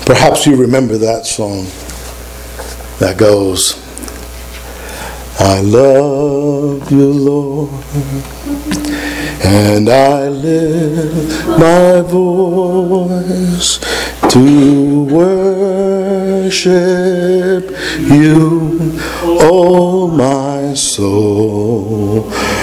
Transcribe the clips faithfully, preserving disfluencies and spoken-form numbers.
Perhaps you remember that song that goes, I love you, Lord, and I lift my voice to worship you. Oh, my soul,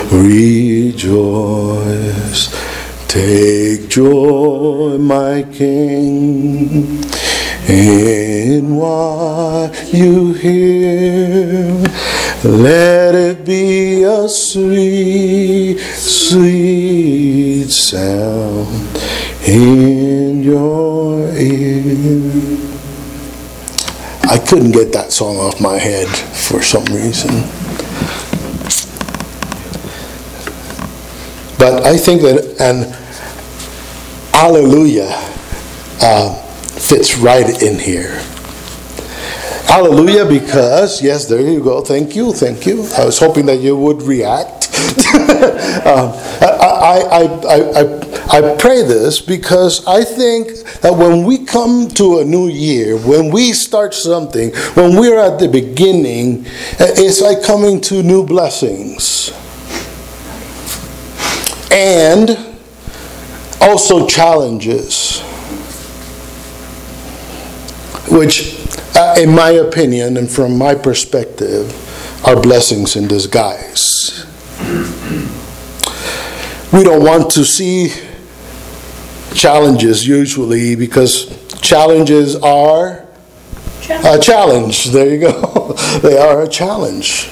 rejoice. Take joy, my King, in what you hear. Let it be a sweet, sweet sound in your ear. I couldn't get that song off my head for some reason. But I think that an hallelujah uh, fits right in here. Hallelujah, because, yes, there you go. Thank you, thank you. I was hoping that you would react. um, I, I, I, I, I pray this because I think that when we come to a new year, when we start something, when we're at the beginning, it's like coming to new blessings. And also challenges, which, uh, in my opinion and from my perspective, are blessings in disguise. We don't want to see challenges usually because challenges are a challenge. There you go. They are a challenge.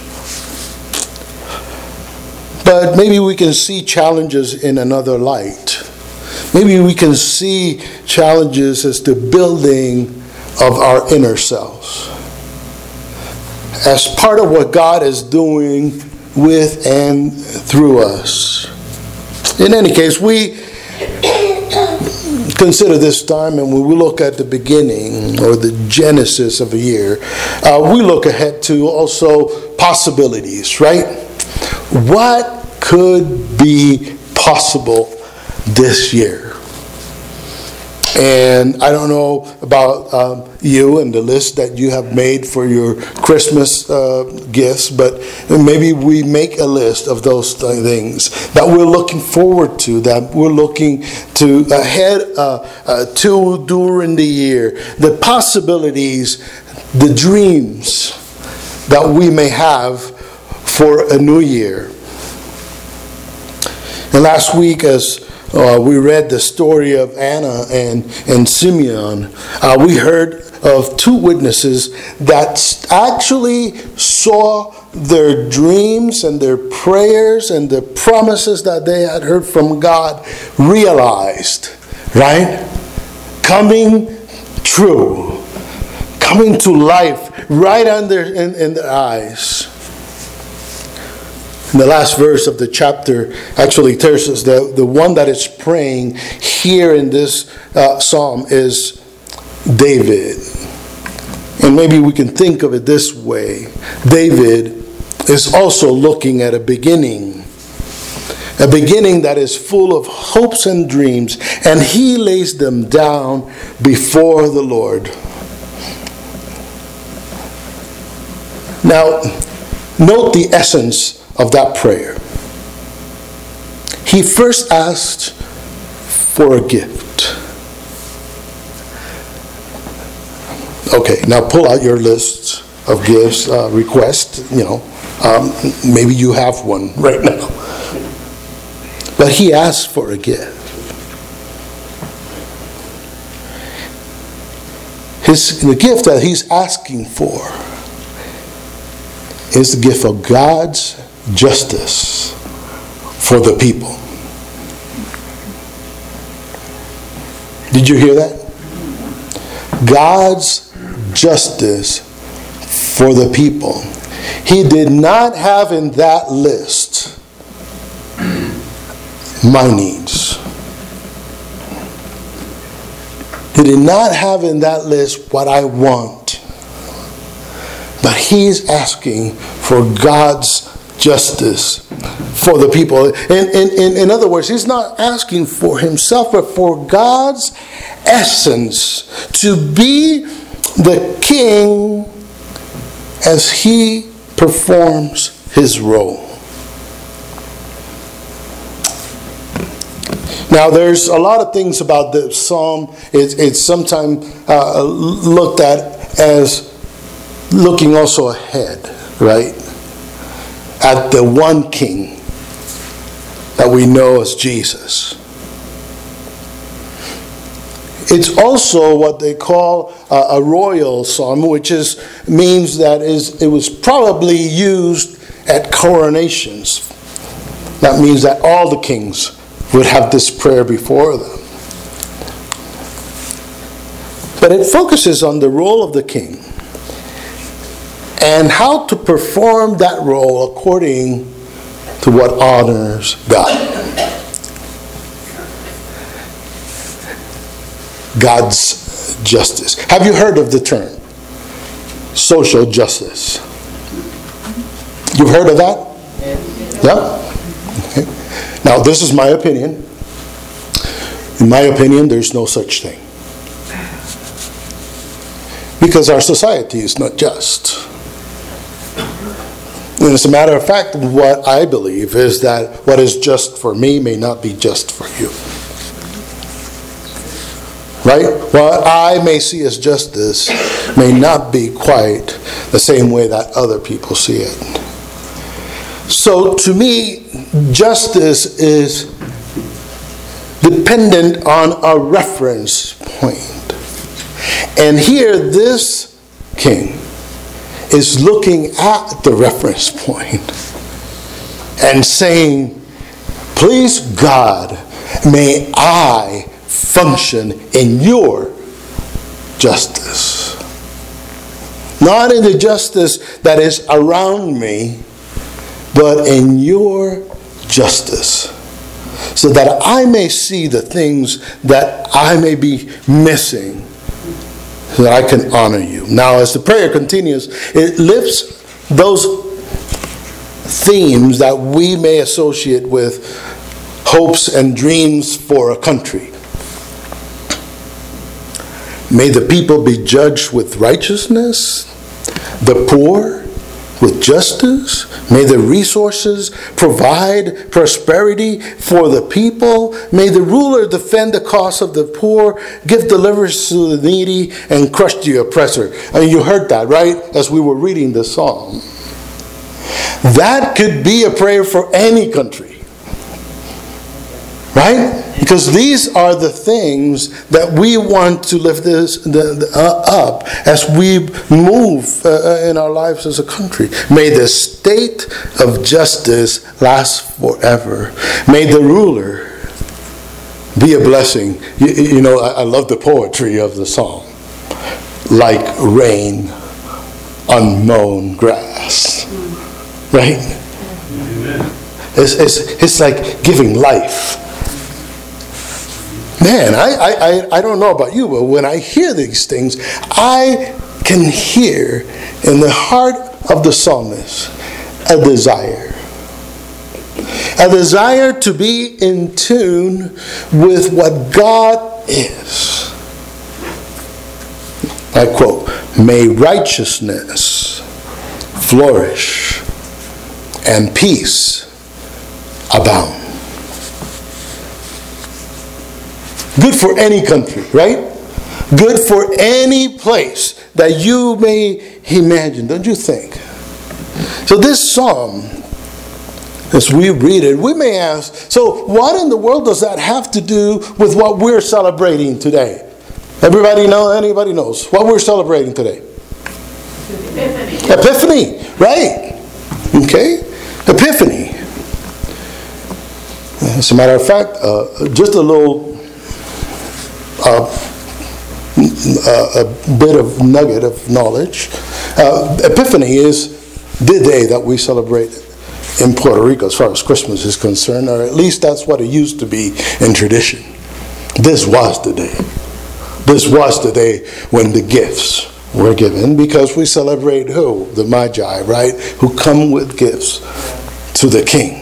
But maybe we can see challenges in another light. Maybe we can see challenges as the building of our inner selves, as part of what God is doing with and through us. In any case, we consider this time, and when we look at the beginning or the genesis of a year, uh, we look ahead to also possibilities, right? What could be possible this year? And I don't know about um, you and the list that you have made for your Christmas uh, gifts, but maybe we make a list of those things that we're looking forward to, that we're looking to ahead uh, uh, to during the year. The possibilities, the dreams that we may have for a new year. And last week, as uh, we read the story of Anna and, and Simeon, uh, we heard of two witnesses that actually saw their dreams and their prayers and the promises that they had heard from God realized, right? Coming true, coming to life right under in, in their eyes. And the last verse of the chapter actually tells us that the one that is praying here in this uh, psalm is David. And maybe we can think of it this way. David is also looking at a beginning. A beginning that is full of hopes and dreams. And he lays them down before the Lord. Now, note the essence of that prayer. He first asked for a gift. Okay, now pull out your list of gifts, uh, requests, you know. Um, maybe you have one right now. But he asked for a gift. His, the gift that he's asking for is the gift of God's justice for the people. Did you hear that? God's justice for the people. He did not have in that list my needs. He did not have in that list what I want. But he's asking for God's justice for the people. In, in, in, in other words, he's not asking for himself, but for God's essence to be the king as he performs his role. Now, there's a lot of things about the psalm. It's, it's sometimes uh, looked at as looking also ahead, right? At the one king that we know as Jesus. It's also what they call a, a royal psalm, which is means that is it was probably used at coronations. That means that all the kings would have this prayer before them. But it focuses on the role of the king and how to perform that role according to what honors God. God's justice. Have you heard of the term social justice? You've heard of that? Yeah? Okay. Now, this is my opinion. In my opinion, there's no such thing. Because our society is not just. And as a matter of fact, what I believe is that what is just for me may not be just for you. Right? What I may see as justice may not be quite the same way that other people see it. So to me, justice is dependent on a reference point. And here, this king is looking at the reference point and saying, please God, may I function in your justice. Not in the justice that is around me, but in your justice. So that I may see the things that I may be missing, so that I can honor you. Now, as the prayer continues, it lifts those themes that we may associate with hopes and dreams for a country. May the people be judged with righteousness, the poor with justice. May the resources provide prosperity for the people. May the ruler defend the cause of the poor, give deliverance to the needy, and crush the oppressor. I mean, you heard that, right? As we were reading the psalm. That could be a prayer for any country. Right? Because these are the things that we want to lift this the, the, uh, up as we move uh, in our lives as a country. May the state of justice last forever. May the ruler be a blessing. You, you know, I, I love the poetry of the psalm. Like rain on mown grass. Right? It's, it's, it's like giving life. Man, I, I, I don't know about you, but when I hear these things, I can hear in the heart of the psalmist a desire. A desire to be in tune with what God is. I quote, may righteousness flourish and peace abound. Good for any country, right? Good for any place that you may imagine, don't you think? So this psalm, as we read it, we may ask, so what in the world does that have to do with what we're celebrating today? Everybody know, anybody knows what we're celebrating today? Epiphany. Epiphany, right? Okay? Epiphany. As a matter of fact, uh, just a little Uh, a bit of nugget of knowledge. Uh, Epiphany is the day that we celebrate in Puerto Rico as far as Christmas is concerned, or at least that's what it used to be in tradition. This was the day. This was the day when the gifts were given, because we celebrate who? The Magi, right? Who come with gifts to the king.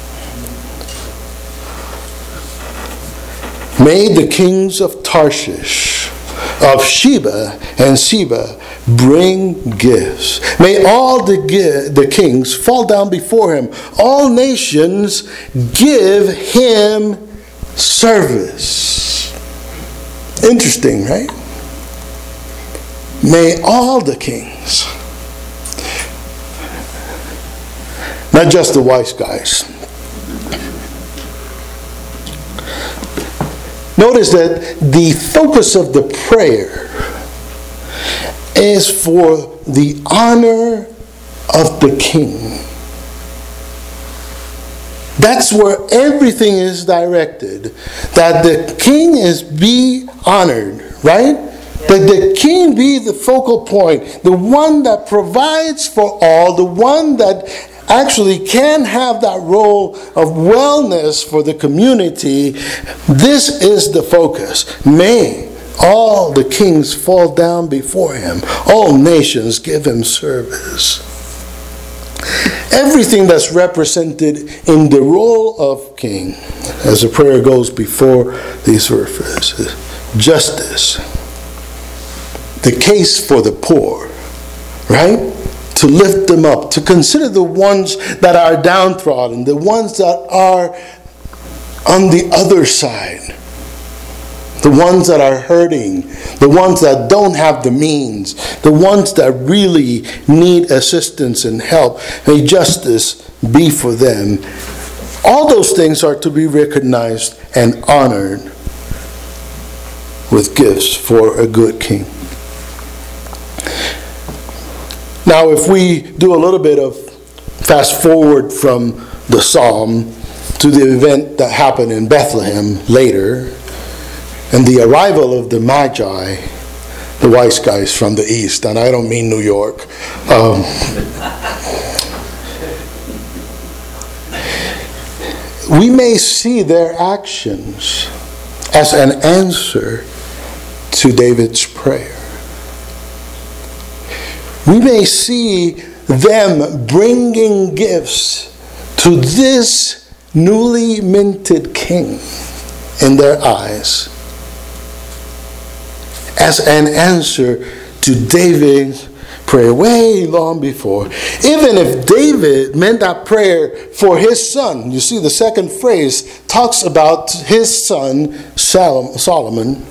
May the kings of Tarshish, of Sheba and Seba bring gifts. May all the, the kings fall down before him. All nations give him service. Interesting, right? May all the kings, not just the wise guys. Notice that the focus of the prayer is for the honor of the king. That's where everything is directed. That the king is be honored, right? That the king be the focal point, the one that provides for all, the one that actually can have that role of wellness for the community. This is the focus. May all the kings fall down before him. All nations give him service. Everything that's represented in the role of king, as the prayer goes before these verses, justice, the case for the poor, right? To lift them up, to consider the ones that are downtrodden, the ones that are on the other side, the ones that are hurting, the ones that don't have the means, the ones that really need assistance and help. May justice be for them. All those things are to be recognized and honored with gifts for a good king. Now, if we do a little bit of fast forward from the psalm to the event that happened in Bethlehem later, and the arrival of the Magi, the wise guys from the east, and I don't mean New York. Um, we may see their actions as an answer to David's prayer. We may see them bringing gifts to this newly minted king in their eyes as an answer to David's prayer way long before. Even if David meant that prayer for his son, you see the second phrase talks about his son Solomon.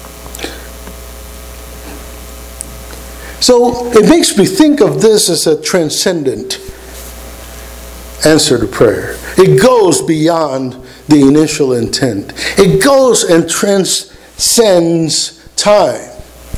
So it makes me think of this as a transcendent answer to prayer. It goes beyond the initial intent. It goes and transcends time.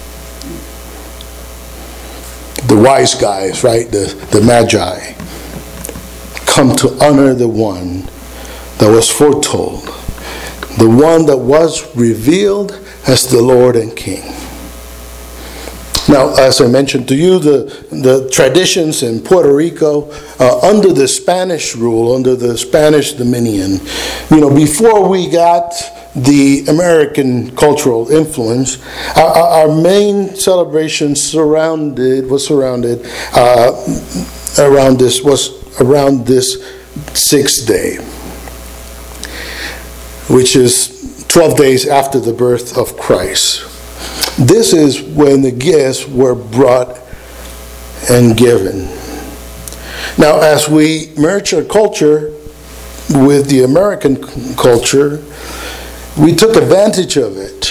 The wise guys, right, the, the Magi, come to honor the one that was foretold, the one that was revealed as the Lord and King. Now, as I mentioned to you, the, the traditions in Puerto Rico, uh, under the Spanish rule, under the Spanish dominion, you know, before we got the American cultural influence, our, our main celebration surrounded was surrounded uh, around this was around this sixth day, which is twelve days after the birth of Christ. This is when the gifts were brought and given. Now, as we merge our culture with the American culture, we took advantage of it.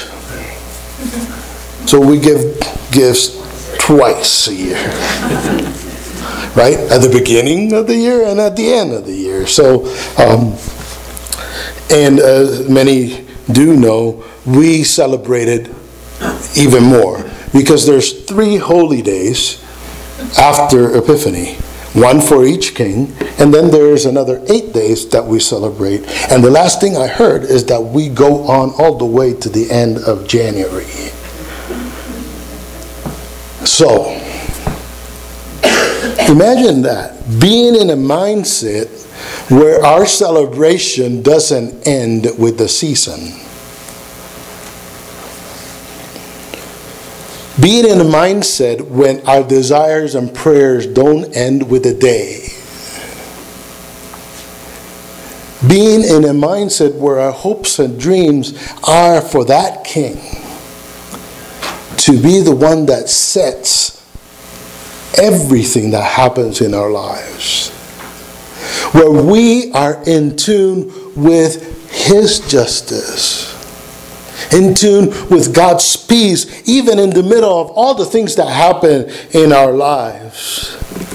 So we give gifts twice a year. Right? At the beginning of the year and at the end of the year. So, um, and as many do know, we celebrated even more, because there's three holy days after Epiphany, one for each king, and then there's another eight days that we celebrate. And the last thing I heard is that we go on all the way to the end of January. So, imagine that, being in a mindset where our celebration doesn't end with the season. Being in a mindset when our desires and prayers don't end with a day. being in a mindset where our hopes and dreams are for that King to be the one that sets everything that happens in our lives, where we are in tune with His justice, in tune with God's peace, even in the middle of all the things that happen in our lives.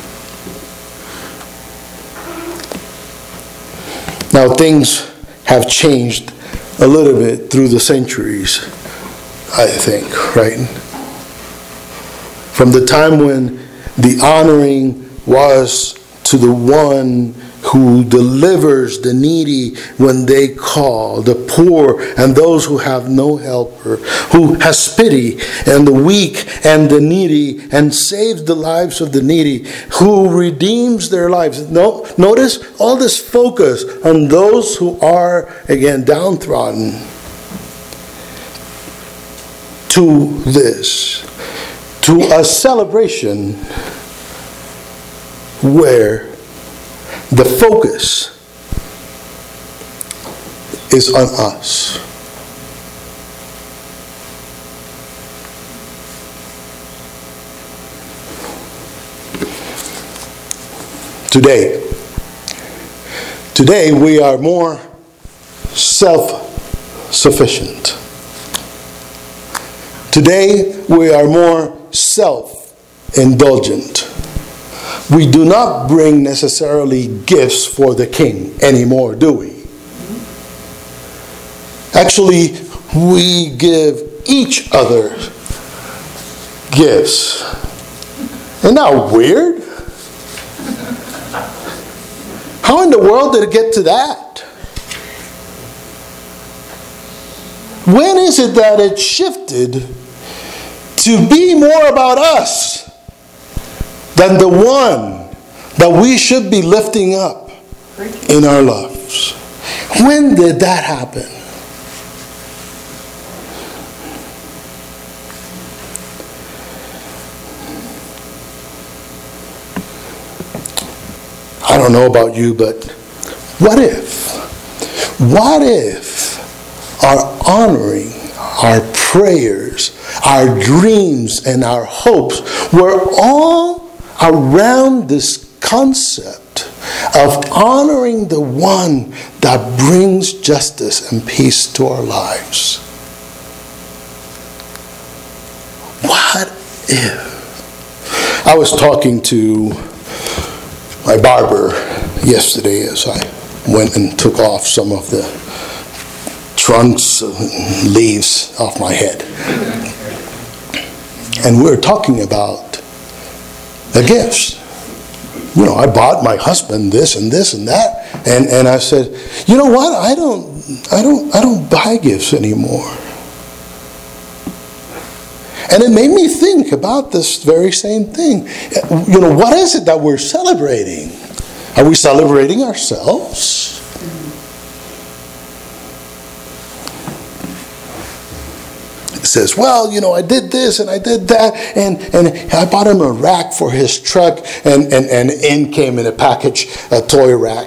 Now, things have changed a little bit through the centuries, I think, right? From the time when the honoring was to the one who delivers the needy when they call, the poor and those who have no helper, who has pity and the weak and the needy and saves the lives of the needy, who redeems their lives. No, notice all this focus on those who are, again, downtrodden, to this, to a celebration where the focus is on us. Today, today we are more self-sufficient. Today we are more self-indulgent. We do not bring necessarily gifts for the King anymore, do we? Actually, we give each other gifts. Isn't that weird? How in the world did it get to that? When is it that it shifted to be more about us than the one that we should be lifting up in our lives? When did that happen? I don't know about you, but what if? What if our honoring, our prayers, our dreams, and our hopes were all around this concept of honoring the one that brings justice and peace to our lives? What if? I was talking to my barber yesterday as I went and took off some of the trunks and leaves off my head. And we were talking about the gifts. You know, I bought my husband this and this and that, and, and I said, you know what? I don't, I don't, I don't buy gifts anymore. And it made me think about this very same thing. You know, what is it that we're celebrating? Are we celebrating ourselves? It says, well, you know, I did this and I did that, and, and I bought him a rack for his truck, and, and, and in came in a package a toy rack.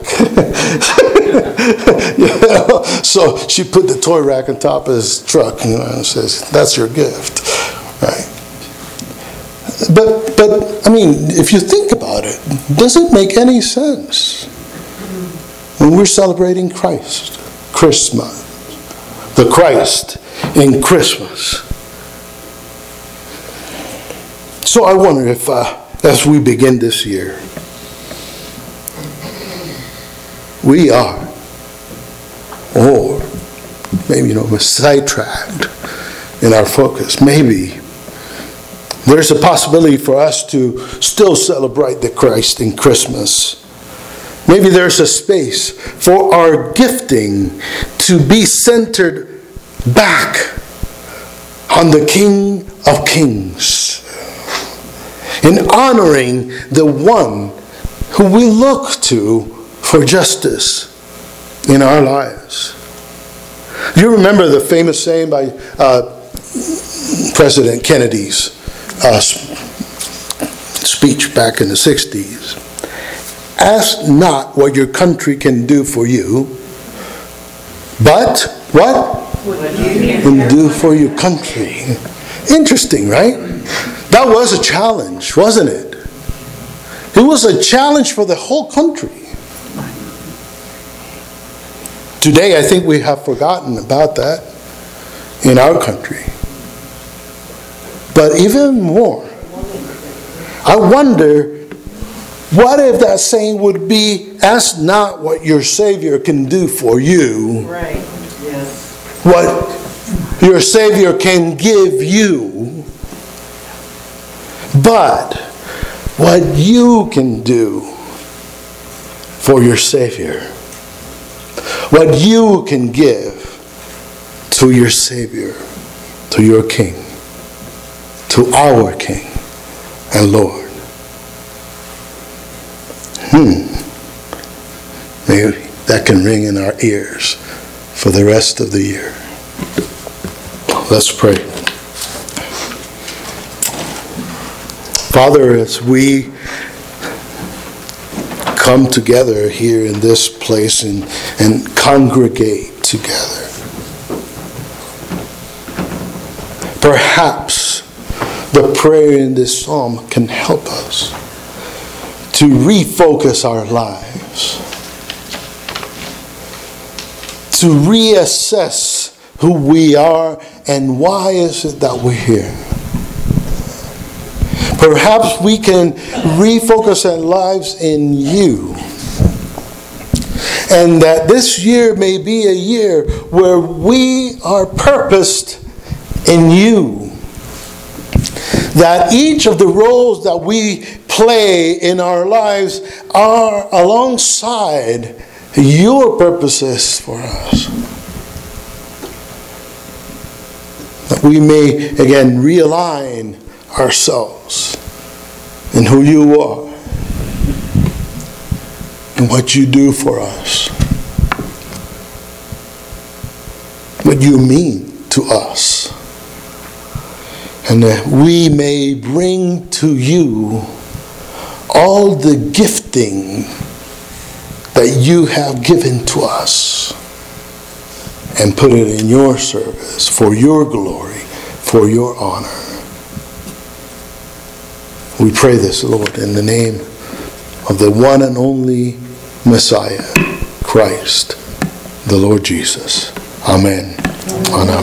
You know? So she put the toy rack on top of his truck, you know, and says, that's your gift. Right? But, but, I mean, if you think about it, does it make any sense when we're celebrating Christ, Christmas, the Christ in Christmas? So I wonder if, uh, as we begin this year, we are, or maybe, you know, we're sidetracked in our focus. Maybe there's a possibility for us to still celebrate the Christ in Christmas. Maybe there's a space for our gifting to be centered back on the King of Kings, in honoring the one who we look to for justice in our lives. You remember the famous saying by uh, President Kennedy's uh, speech back in the sixties. Ask not what your country can do for you, but what? And do for your country. Interesting, right? That was a challenge, wasn't it? It was a challenge for the whole country. Today, I think we have forgotten about that in our country. But even more, I wonder, what if that saying would be, ask not what your Savior can do for you. Right. Yes. What your Savior can give you, but what you can do for your Savior. What you can give to your Savior, to your King, to our King and Lord. Hmm. Maybe that can ring in our ears for the rest of the year. Let's pray. Father, as we come together here in this place and, and congregate together, perhaps the prayer in this psalm can help us to refocus our lives, to reassess who we are and why is it that we're here. Perhaps we can refocus our lives in you. And that this year may be a year where we are purposed in you. That each of the roles that we play in our lives are alongside your purposes for us. That we may again realign ourselves in who you are and what you do for us, what you mean to us, and that we may bring to you all the gifting that you have given to us and put it in your service for your glory, for your honor. We pray this, Lord, in the name of the one and only Messiah, Christ, the Lord Jesus. Amen. Amen.